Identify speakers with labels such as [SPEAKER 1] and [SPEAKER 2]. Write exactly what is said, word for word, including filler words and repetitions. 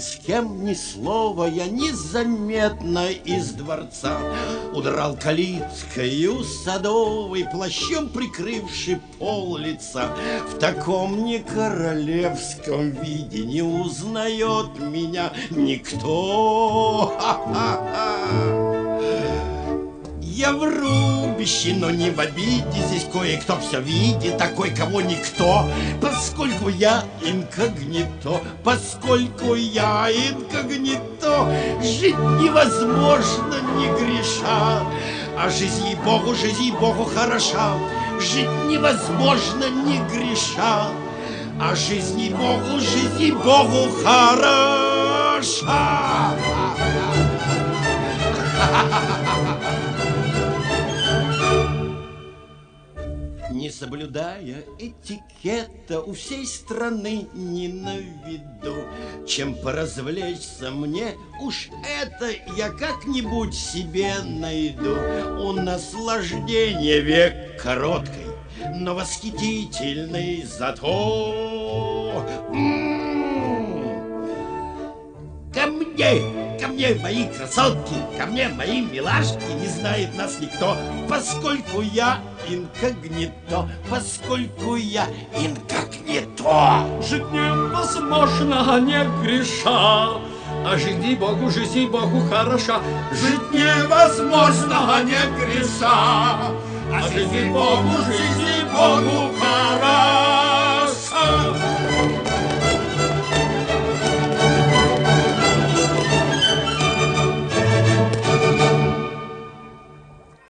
[SPEAKER 1] с кем ни слова, я незаметно из дворца удрал калиткою садовой, плащом прикрывший пол лица. В таком не королевском виде не узнает меня никто. Ха-ха-ха. Я в рубище, но не в обиде. Здесь кое-кто все видит, такой, кого никто. Поскольку я инкогнито, поскольку я инкогнито, жить невозможно, не греша. А жизнь, ей-богу, жизнь, ей-богу, хороша. Жить невозможно, не греша. А жизнь, ей-богу, жизнь, ей-богу, хороша. Не соблюдая этикета, у всей страны не на виду. Чем поразвлечься мне, уж это я как-нибудь себе найду. У наслаждения век короткой, но восхитительный зато. М-м-м. Ко мне, ко мне, мои красотки, ко мне, мои милашки, не знает нас никто, поскольку я инкогнито, поскольку я инкогнито.
[SPEAKER 2] Жить невозможно, не греша, а жизнь, ей-богу, жизнь, ей-богу, хороша.
[SPEAKER 3] Жить невозможно, не греша, а жизнь, ей-богу, жизнь, ей-богу, хороша.